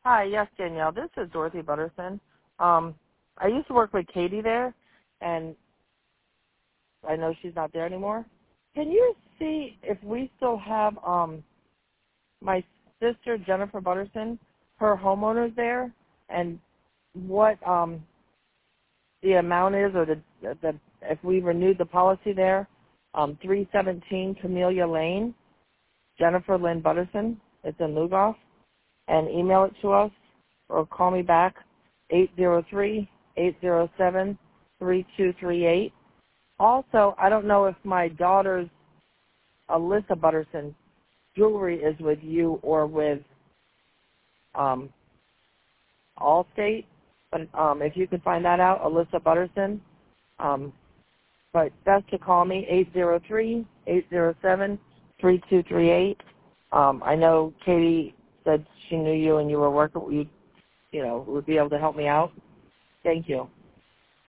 Hi, yes, Danielle. This is Dorothy Butterson. I used to work with Katie there, and I know she's not there anymore. Can you see if we still have my sister, Jennifer Butterson, her homeowners there, and what the amount is, or the if we renewed the policy there, 317 Camellia Lane, Jennifer Lynn Butterson. It's in Lugoff. And email it to us or call me back, 803-807-3238. Also, I don't know if my daughter's Alyssa Butterson jewelry is with you or with Allstate, but if you could find that out, Alyssa Butterson. But best to call me, 803-807-3238. I know Katie said she knew you and you were working, you know, would be able to help me out. Thank you.